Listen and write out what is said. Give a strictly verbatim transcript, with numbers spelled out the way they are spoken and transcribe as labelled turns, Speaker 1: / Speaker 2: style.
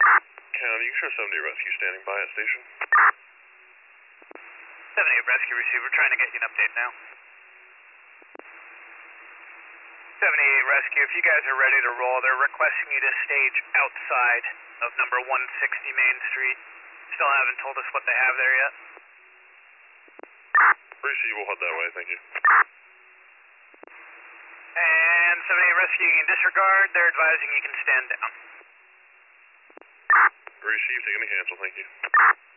Speaker 1: County, you show seventy Rescue standing by at station.
Speaker 2: seventy-eight Rescue receiver, trying to get you an update now. seventy-eight Rescue, if you guys are ready to roll, they're requesting you to stage outside of number one sixty Main Street. Still haven't told us what they have there yet.
Speaker 1: Receive, we'll head that way, thank you.
Speaker 2: And seventy-eight Rescue, you can disregard, they're advising you can stand down.
Speaker 1: Receive, taking a cancel, thank you.